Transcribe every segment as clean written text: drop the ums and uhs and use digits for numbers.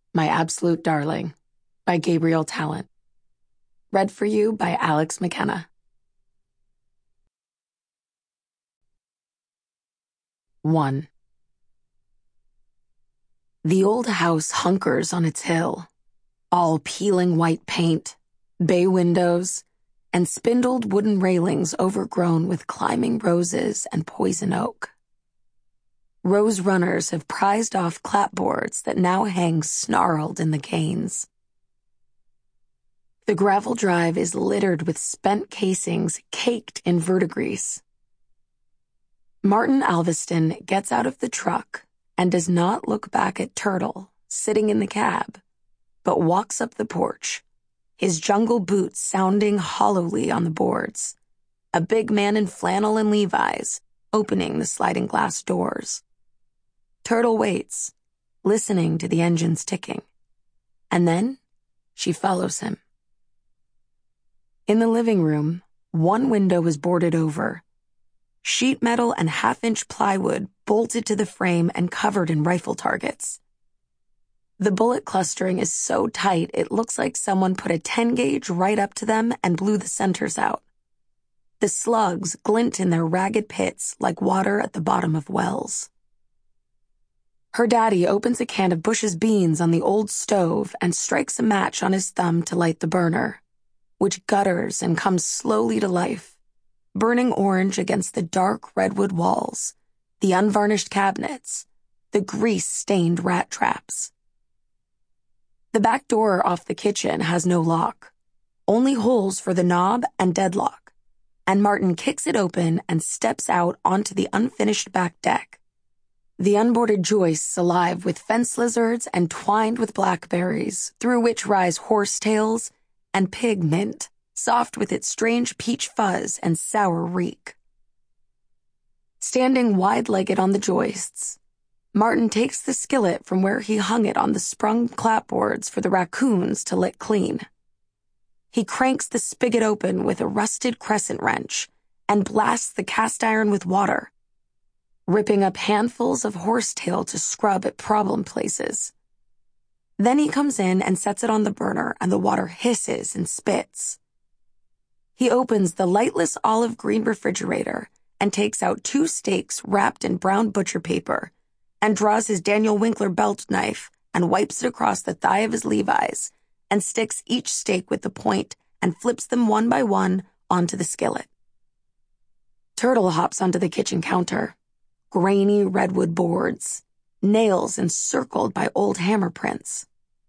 My Absolute Darling by Gabriel Talent. Read for you by Alex McKenna. 1. The old house hunkers on its hill, all peeling white paint, bay windows, and spindled wooden railings overgrown with climbing roses and poison oak. Rose runners have prized off clapboards that now hang snarled in the canes. The gravel drive is littered with spent casings caked in verdigrease. Martin Alveston gets out of the truck and does not look back at Turtle, sitting in the cab, but walks up the porch, his jungle boots sounding hollowly on the boards, a big man in flannel and Levi's opening the sliding glass doors. Turtle waits, listening to the engines ticking, and then she follows him. In the living room, one window is boarded over, sheet metal and half-inch plywood bolted to the frame and covered in rifle targets. The bullet clustering is so tight it looks like someone put a 10-gauge right up to them and blew the centers out. The slugs glint in their ragged pits like water at the bottom of wells. Her daddy opens a can of Bush's beans on the old stove and strikes a match on his thumb to light the burner, which gutters and comes slowly to life, burning orange against the dark redwood walls, the unvarnished cabinets, the grease-stained rat traps. The back door off the kitchen has no lock, only holes for the knob and deadlock, and Martin kicks it open and steps out onto the unfinished back deck, the unboarded joists alive with fence lizards and twined with blackberries, through which rise horsetails and pig mint, soft with its strange peach fuzz and sour reek. Standing wide-legged on the joists, Martin takes the skillet from where he hung it on the sprung clapboards for the raccoons to lick clean. He cranks the spigot open with a rusted crescent wrench and blasts the cast iron with water, ripping up handfuls of horsetail to scrub at problem places. Then he comes in and sets it on the burner, and the water hisses and spits. He opens the lightless olive green refrigerator and takes out 2 steaks wrapped in brown butcher paper and draws his Daniel Winkler belt knife and wipes it across the thigh of his Levi's and sticks each steak with the point and flips them one by one onto the skillet. Turtle hops onto the kitchen counter. Grainy redwood boards, nails encircled by old hammer prints.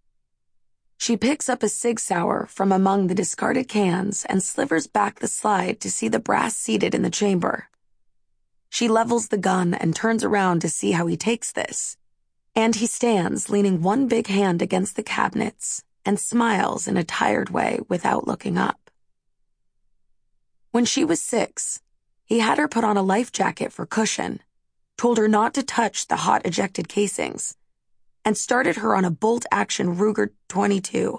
She picks up a Sig Sauer from among the discarded cans and slivers back the slide to see the brass seated in the chamber. She levels the gun and turns around to see how he takes this, and he stands leaning one big hand against the cabinets and smiles in a tired way without looking up. When she was 6, he had her put on a life jacket for cushion, told her not to touch the hot ejected casings, and started her on a bolt-action Ruger 22.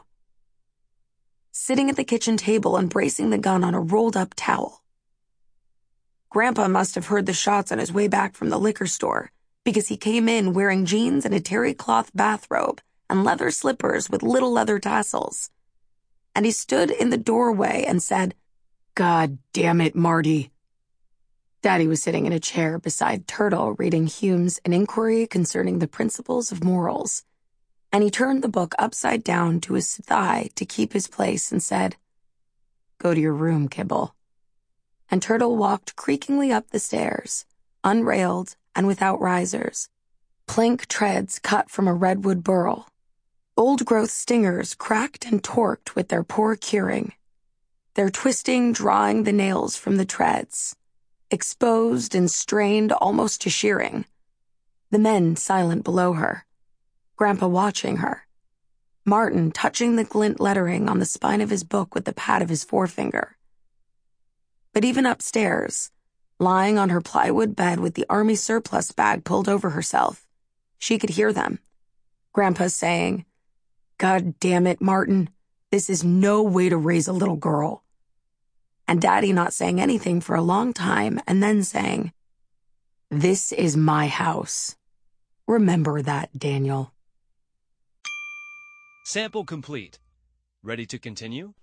Sitting at the kitchen table and bracing the gun on a rolled-up towel. Grandpa must have heard the shots on his way back from the liquor store, because he came in wearing jeans and a terry cloth bathrobe and leather slippers with little leather tassels. And he stood in the doorway and said, "God damn it, Marty." Daddy was sitting in a chair beside Turtle reading Hume's An Inquiry Concerning the Principles of Morals, and he turned the book upside down to his thigh to keep his place and said, "Go to your room, Kibble." And Turtle walked creakingly up the stairs, unrailed and without risers, plank treads cut from a redwood burl, old-growth stingers cracked and torqued with their poor curing, their twisting drawing the nails from the treads, exposed and strained almost to shearing, the men silent below her, Grandpa watching her, Martin touching the glint lettering on the spine of his book with the pad of his forefinger. But even upstairs, lying on her plywood bed with the army surplus bag pulled over herself, she could hear them, Grandpa saying, "God damn it, Martin, this is no way to raise a little girl." And Daddy not saying anything for a long time and then saying, "This is my house. Remember that, Daniel." Sample complete. Ready to continue?